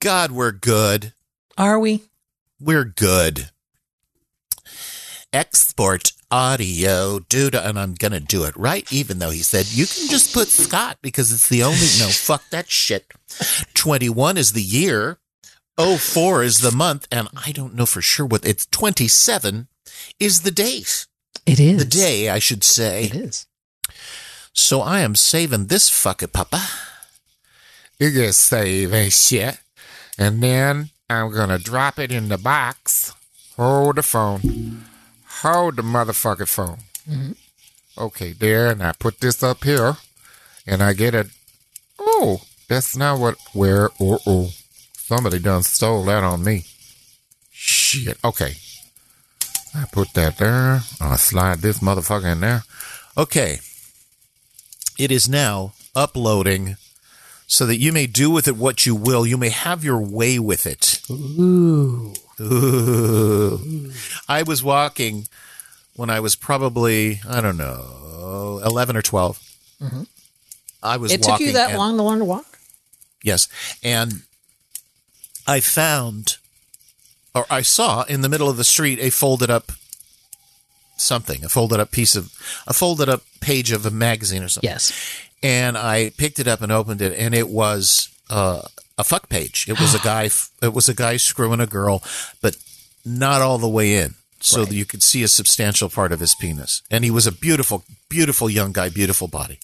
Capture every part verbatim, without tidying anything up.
God, we're good. Are we? We're good. Export audio, dude, and I'm going to do it right, even though he said, you can just put Scott because it's the only, no, fuck that shit. twenty-one is the year, oh four is the month, and I don't know for sure what, it's twenty-seven is the date. It is. The day, I should say. It is. So I am saving this fucker, papa. You just save a shit, and then I'm going to drop it in the box. Hold the phone. Hold the motherfucking phone. Mm-hmm. Okay, there, and I put this up here, and I get it. Oh, that's not what, where, oh, oh. Somebody done stole that on me. Shit. Okay. I put that there. I'll slide this motherfucker in there. Okay. It is now uploading so that you may do with it what you will. You may have your way with it. Ooh. Ooh. I was walking when I was probably, I don't know, eleven or twelve. Mm-hmm. I was It walking. took you that and, long to learn to walk? Yes. And I found, or I saw in the middle of the street, a folded up something, a folded up piece of, a folded up page of a magazine or something. Yes. And I picked it up and opened it, and it was uh, a fuck page. It was a guy. It was a guy screwing a girl, but not all the way in, so right. that you could see a substantial part of his penis. And he was a beautiful, beautiful young guy, beautiful body.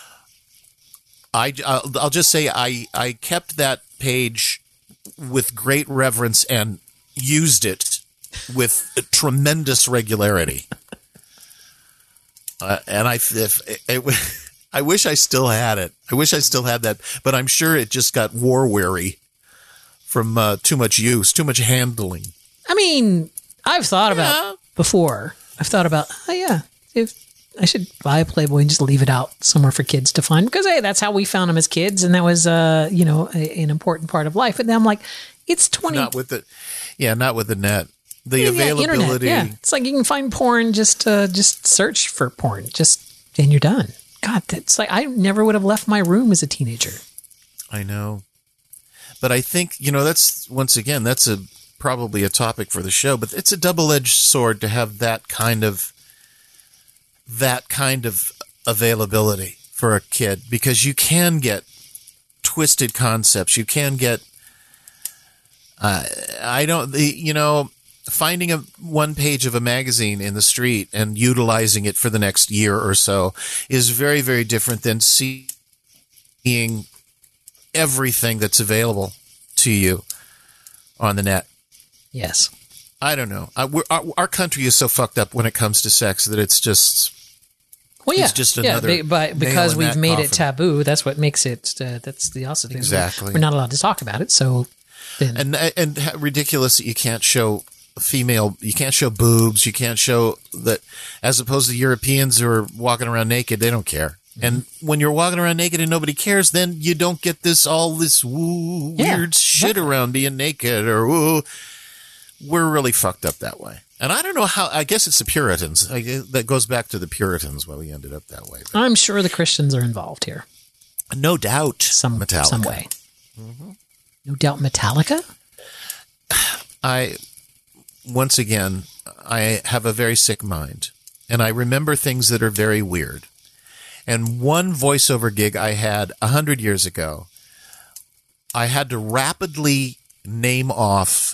I I'll, I'll just say I I kept that page with great reverence and used it with tremendous regularity. Uh, and I if it, it I wish I still had it. I wish I still had that, but I'm sure it just got war weary from uh, too much use, too much handling. I mean, I've thought Yeah. about before. I've thought about, oh yeah, if I should buy a Playboy and just leave it out somewhere for kids to find, because hey, that's how we found them as kids, and that was uh, you know, a, an important part of life. And then I'm like, it's twenty. Not with the, yeah, not with the net. The yeah, availability. Internet, yeah. It's like you can find porn, just uh, just search for porn, just and you're done. God, that's like I never would have left my room as a teenager. I know. But I think, you know, that's, once again, that's a probably a topic for the show, but it's a double-edged sword to have that kind of, that kind of availability for a kid, because you can get twisted concepts. You can get, uh, I don't, the, you know, finding a one page of a magazine in the street and utilizing it for the next year or so is very, very different than seeing everything that's available to you on the net. Yes. I don't know. I, we're, our, our country is so fucked up when it comes to sex that it's just, well, yeah, it's just yeah, another be, but because nail in we've that made coffin. it taboo, that's what makes it. Uh, that's the also thing. Exactly. We're, we're not allowed to talk about it. So, then. and and how ridiculous that you can't show female, you can't show boobs, you can't show that, as opposed to Europeans who are walking around naked, they don't care. Mm-hmm. And when you're walking around naked and nobody cares, then you don't get this all this woo, yeah, weird shit exactly. around being naked or woo. We're really fucked up that way. And I don't know how, I guess it's the Puritans. I, that goes back to the Puritans why we ended up that way. But I'm sure the Christians are involved here. no doubt. Some, Metallica. some way. Mm-hmm. No doubt Metallica? I, once again, I have a very sick mind. And I remember things that are very weird. And one voiceover gig I had a hundred years ago, I had to rapidly name off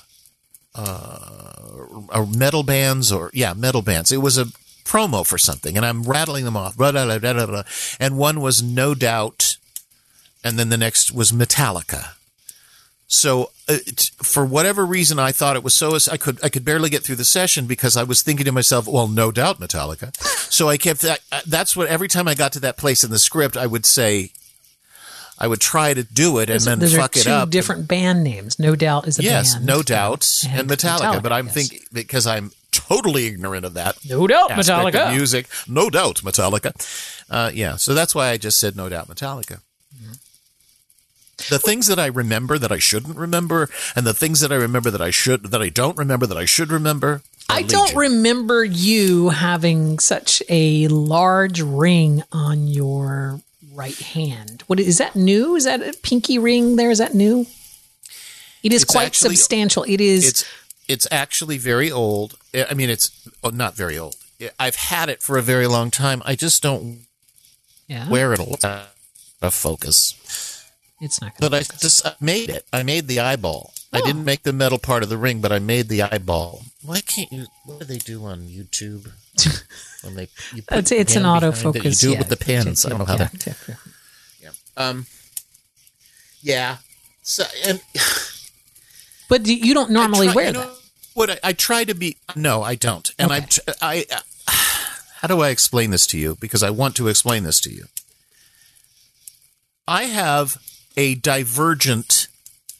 uh, metal bands or, yeah, metal bands. It was a promo for something, and I'm rattling them off. Blah, blah, blah, blah, blah. And one was No Doubt, and then the next was Metallica. So uh, t- for whatever reason, I thought it was so, I could I could barely get through the session because I was thinking to myself, well, No Doubt Metallica. So I kept that. That's what, every time I got to that place in the script, I would say, I would try to do it and Those, then those fuck are it two up. different band names. No Doubt is a yes, band. No Doubt and, and Metallica, Metallica. But I'm yes. thinking, because I'm totally ignorant of that. No Doubt aspect Metallica. of music. No Doubt Metallica. Uh, yeah, so that's why I just said No Doubt Metallica. Mm-hmm. The things that I remember that I shouldn't remember, and the things that I remember that I should, that I don't remember that I should remember. I don't remember you having such a large ring on your right hand. What is that new? Is that a pinky ring there? Is that new? It is It's quite actually- substantial. It is. It's it's actually very old. I mean, it's oh, not very old. I've had it for a very long time. I just don't yeah. wear it a lot of focus. It's not. But Gonna I just I made it. I made the eyeball. I Oh. didn't make the metal part of the ring, but I made the eyeball. Why can't you? What do they do on YouTube? When they you put It's, it's the an pen behind it? autofocus. You do yeah, it with the pens. I don't know how yeah, to. yeah, yeah. Um. Yeah. So and But do- you don't normally I try, wear you know, that. What I, I try to be. No, I don't. And Okay. I. I. How do I explain this to you? Because I want to explain this to you. I have a divergent,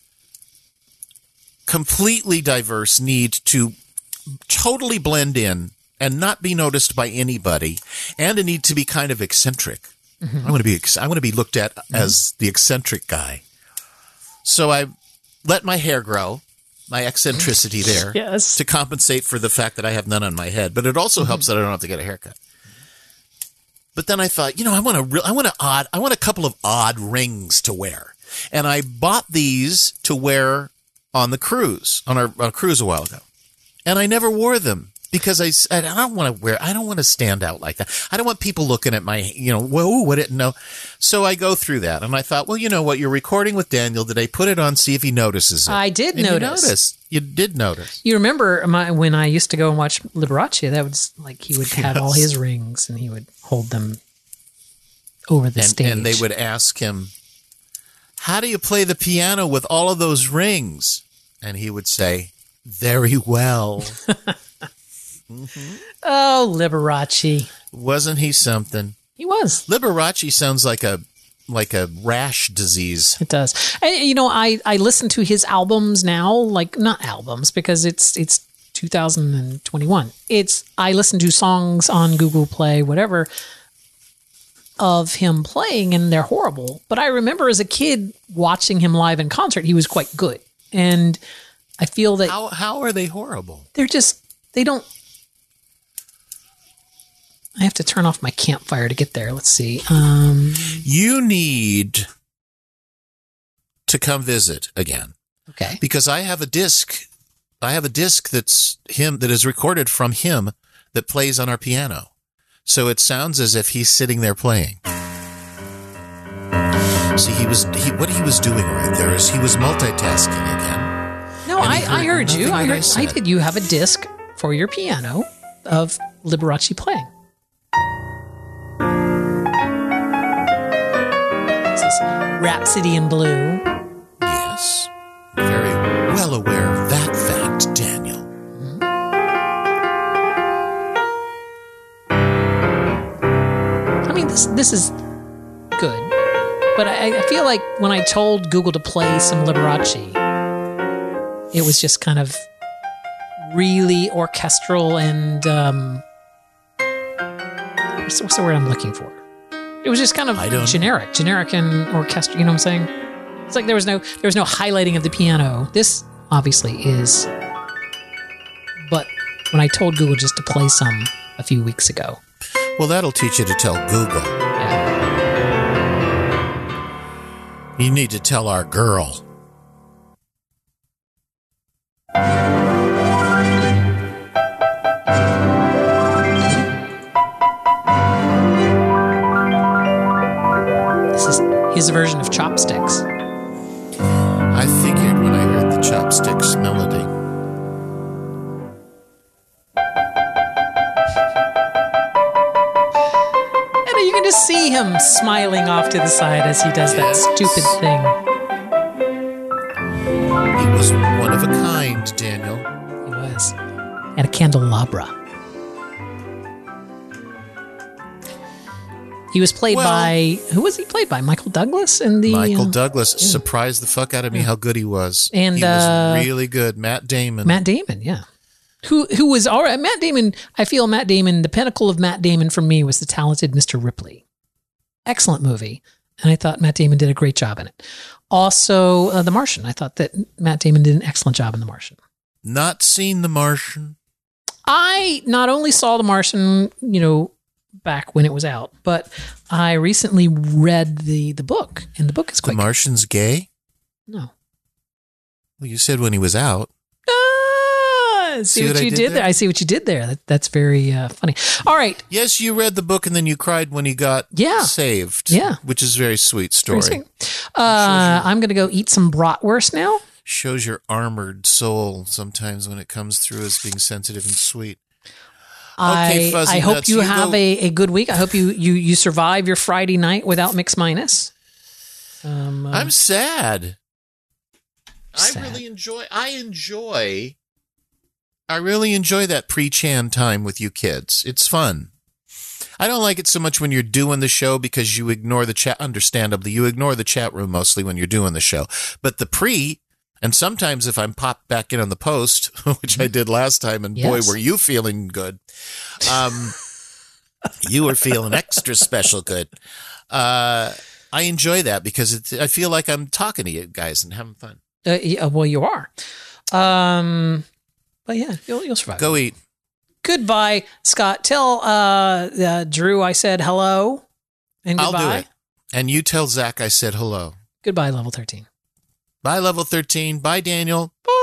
completely diverse need to totally blend in and not be noticed by anybody, and a need to be kind of eccentric. Mm-hmm. I want to be. I want to be looked at mm-hmm. as the eccentric guy. So I let my hair grow, my eccentricity there, Yes. to compensate for the fact that I have none on my head. But it also Mm-hmm. helps that I don't have to get a haircut. But then I thought, you know, I want a real, I want a odd, I want a couple of odd rings to wear, and I bought these to wear on the cruise, on our, on a cruise a while ago, and I never wore them because I said I don't want to wear, I don't want to stand out like that. I don't want people looking at my, you know, whoa, what it no. So I go through that, and I thought, well, you know what, you're recording with Daniel today. Put it on, see if he notices it. I did And notice. You noticed. You did notice. You remember my, when I used to go and watch Liberace? That was like he would have Yes. all his rings and he would hold them over the And, stage. and they would ask him, how do you play the piano with all of those rings? And he would say, very well. Oh, Liberace. Wasn't he something? He was. Liberace sounds like a like a rash disease. It does. And, you know, I, I listen to his albums now, like not albums because it's it's two thousand twenty-one. It's I listen to songs on Google Play, whatever, of him playing, and they're horrible. But I remember as a kid watching him live in concert, he was quite good. And I feel that How how are they horrible? they're just they don't. I have to turn off my campfire to get there. Let's see. Um, You need to come visit again okay. because I have a disc. I have a disc that's him that is recorded from him that plays on our piano. So it sounds as if he's sitting there playing. See, he was he, what he was doing right there is he was multitasking again. No, And I, he I heard heard you. nothing I that I heard. I, said. did. You have a disc for your piano of Liberace playing. This is Rhapsody in Blue. Yes, very well aware of that fact, Daniel. I mean, this this is good, but I, I feel like when I told Google to play some Liberace, it was just kind of really orchestral and um, what's, what's the word I'm looking for? It was just kind of I don't- generic, generic and orchestral. You know what I'm saying? It's like there was no there was no highlighting of the piano. This obviously is, but when I told Google just to play some a few weeks ago, Well, that'll teach you to tell Google. yeah. You need to tell our girl. This is his version of Chopsticks. I figured when I heard the chopsticks melody. And you can just see him smiling off to the side as he does that Yes. stupid thing. He was one of a kind, Daniel. He was. At a candelabra. He was played Well- by, who was he played by? Michael Douglas in the. Michael uh, Douglas surprised the fuck out of me how good he was. And, he was uh, really good. Matt Damon. Matt Damon, yeah. Who who was all right. Matt Damon, I feel Matt Damon, the pinnacle of Matt Damon for me was The Talented Mister Ripley. Excellent movie. And I thought Matt Damon did a great job in it. Also, uh, The Martian. I thought that Matt Damon did an excellent job in The Martian. Not seen The Martian. I not only saw The Martian, you know, back when it was out, but I recently read the the book, and the book is The quite Martian's gay? no. Well, you said when he was out. Ah, see, See what, what I you did did there? there? I see what you did there. That, that's very uh, funny. All right. Yes, you read the book and then you cried when he got Yeah. saved. Yeah. Which is a very sweet story. Very sweet. Uh, I'm going to go eat some bratwurst now. Shows your armored soul sometimes when it comes through as being sensitive and sweet. Okay, I, Fuzzy I hope Nuts, you, you have go- a, a good week. I hope you, you, you survive your Friday night without Mix Minus. Um, uh, I'm sad. Sad. I really enjoy I enjoy I really enjoy that pre-chan time with you kids. It's fun. I don't like it so much when you're doing the show because you ignore the chat. Understandably, you ignore the chat room mostly when you're doing the show. But the pre, and sometimes if I'm popped back in on the post, which I did last time, and boy, Yes. were you feeling good. Um, you were feeling extra special good. Uh, I enjoy that because it's, I feel like I'm talking to you guys and having fun. uh, yeah, well, you are. Um, but yeah, you'll, you'll survive. Go eat. Goodbye, Scott. Tell uh, uh, Drew I said hello and I'll goodbye. do it. And you tell Zach I said hello. Goodbye, level thirteen. Bye, level thirteen. Bye, Daniel. Bye.